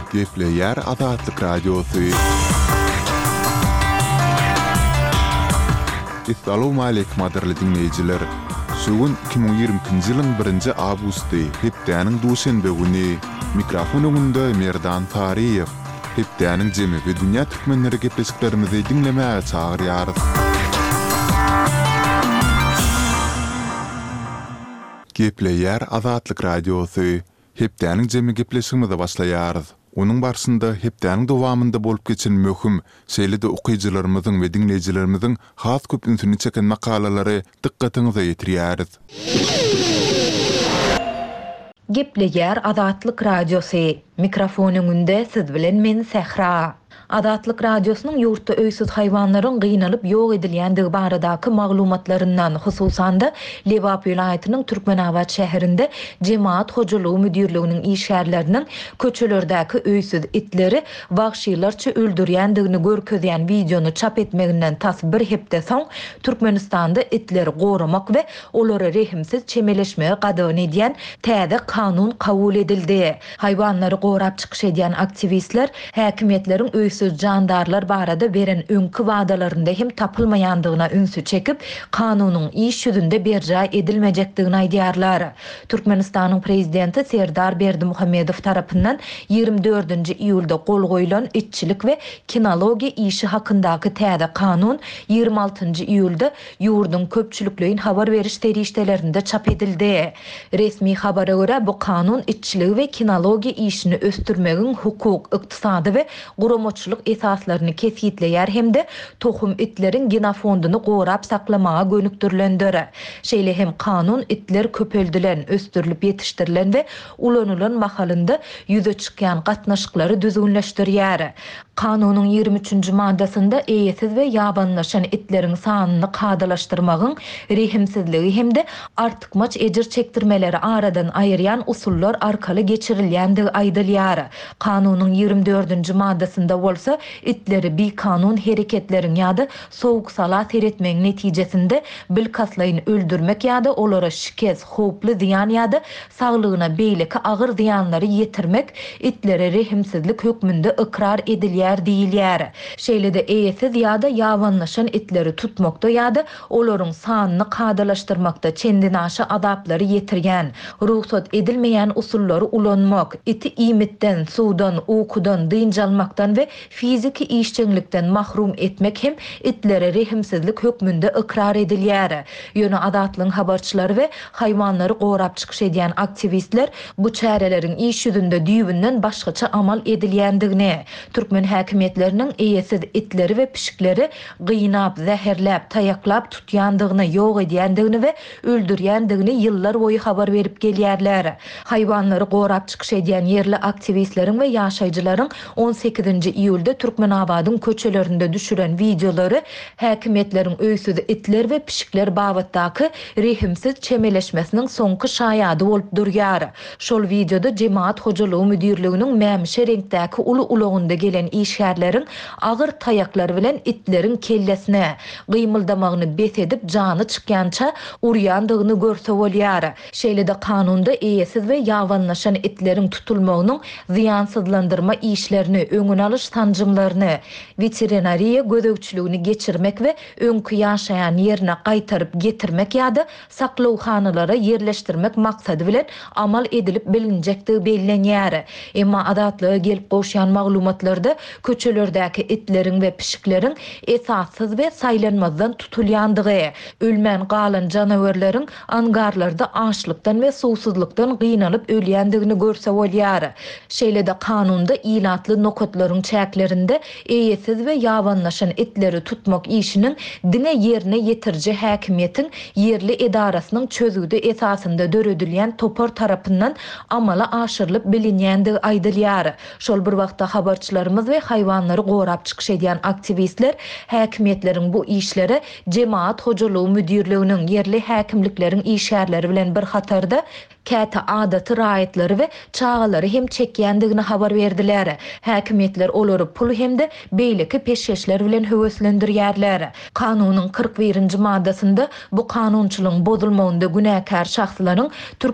Gepleyer Azatlyk Radiosu. Assalamu alaykum aderli dinleyijiler. Şugun 2020-nji ýylyň 1-nji awgusty, hepdeniň duşanbe güni mikrofon öňünde Merdan Tariýew. Hepdeniň jemi we dünýä türkmenleri gepleşiklerimizi dinlemäge çagyrýarys. Gepleyer Azatlyk Radiosu. Hepdeniň jemi gepleşigimize başlaýarys. Onun barşynda hepdeniň dowamynda bolup geçen möhüm şeýlede okuýjylarymyzyň we dinleýijilerimizin has köp ünsüni çeken makalalary dikkatiňize ýetirýäris. Gepleyer Azatlyk Radiosu. Mikrofon öňünde siz bilen men Sehra. Azatlyk Radiosynyň ýurtda öýsüz haýwanlaryň gynanyp ýok edilýändigi baradaky maglumatlaryndan hususan da Lebap vilayatynyň Türkmenabad şäherinde Jemaat hojalygy müdirliginiň işgärleriniň köçelerdäki öýsüz itleri wagşylarça öldürýändigini görkezýän videonu çap etmeginden tas bir hepde soň Türkmenistanda itleri goramak we olary rehimsiz çemeleşmege gadagyn edýän täze kanun kabul edildi. Haýwanlary gorap çykyş edýän aktivistler häkimetleriň öýsüz jandarlar barada beren öňkü wadalarynda hem tapylmaýandygyna ünsü çekip kanunyň iş ýüzünde berja edilmejekdigini aýdýarlar. Türkmenistanyň prezidenti Serdar Berdimuhammedow tarapyndan 24-nji iýulda gol goýulan itçilik we kinologiýa işi hakyndaky täze kanun 26-njy iýulda ýurdun köpçüliklerin habar beriş terişdelerinde çap edildi. Resmi habara görä bu kanun itçiligi we kinologiýa işini östürmegiň hukuk, ykdysady we guramoçylyk esaslaryny kesitleýär hemde tohum itleriň genofondunu gorap saklamaga gönükdirilendir. Şeýle hem kanun itler köpeldilen, östürilip ýetişdirilen we ulanylan mahalynda ýüze çykýan gatnaşyklary düzgünleşdirýär. Kanunyň 23-nji maddasynda eýesiz we ýabanlaşan itleriň sanyny kadalaşdyrmagyň rehimsizligi hemde artykmaç ejir çekdirmeleri aradan aýyrýan usullar arkaly geçirilýändigi aýdylýar. Kanunyň 24-nji maddasynda bolsa itleri bir kanun hereketleriň ýa-da sowuk sala seretmegiň netijesinde bilkaslaýyn öldürmek ýa-da olara şikes, hoply ziýan ýa-da saglygyna beýleki agyr ziýanlary ýetirmek itlere rehimsizlik hökmünde ikrar edilýär diýilýär. Şeýlede eýesiz ýa-da ýabanlaşan itleri tutmakda ýa-da olaryň sanyny kadalaşdyrmakda çendin aşy adaplary ýetirgen, ruhsat edilmeýän usullary ulanmak, iti imitden, suwdan, ukudan, dynjalmakdan we fiziki işçilikden mahrum etmek hem itlere rehimsizlik hökmünde ikrar edilýär. Ýöne adatlyň habarçylary we haýwanlary gorap çykyş edýän aktivistler bu çäreleriň iş ýüzünde düýbünden başgaça amal edilýändigini, türkmen häkimetleriniň eýesiz itleri we pişikleri gynap, zäherläp, taýaklap tutýandygyny, ýok edýändigini we öldürýändigini ýyllar boýu habar berip gelýärler. Haýwanlary gorap çykyş edýän yerli aktivistleriň we ýaşaýjylaryň 18-nji iýulda Türkmenabadyň köçelerinde düşüren videolary häkimetleriň öýsüz itler we pişikler babatdaky rehimsiz çemeleşmesiniň soňky şaýady bolup durýar. Şol videoda Jemaat hojalygy müdirliginiň mämişe reňkdäki uly ulagynda gelen işgärleriň agyr taýaklary bilen itleriň kellesine gymyldamagyny bes edip jany çykýança urýandygyny görse bolýar. Şeýlede kanunda eýesiz we ýabanlaşan itleriň tutulmagynyň ziýansızlandyrma işlerini, öňüne alyş tanjymlaryny, veterinariýa gödökçüligini geçirmek we öňkü ýaşaýan ýerine gaýtaryp getirmek ýa-da saklawxanalara ýerleşdirmek maksady bilen amal edilip bilinjektigi bellenýär. Emma adatlyga gelip goşýan maglumatlarda köçelerdäki itleriň we pişikleriň esassız we saýlanmazdan tutulýandygy, ölmän galan janawerleriň angarlarda açlykdan we suwsuzlukdan gynanyp ölýändigini görse bolýar. Şeýlede kanunda ilatly nokatlaryň çäklerinde eýesiz we ýabanlaşan itleri tutmak işiniň dine ýerine ýetirji häkimiýetiň yerli edarasynyň çözügde esasynda döredilýän topar tarapyndan amala aşyrylyp bilinýändigi aýdylýar. Şol bir wagtda habarçylarymyz we haýwanlary gorap çykyş edýän aktivistler häkimetleriň bu işlere Jemaat hojalygy müdirliginiň yerli häkimlikleriň işgärleri bilen bir hatarda käte adaty raýatlary we çağalary hem çekýändigini habar berdiler. Häkimetler olary pul hemde beýleki peşkeşler bilen höweslendirýärler. Kanunyň 41-nji maddasynda bu kanunçylygyň bozulmagynda günäkär şahslaryň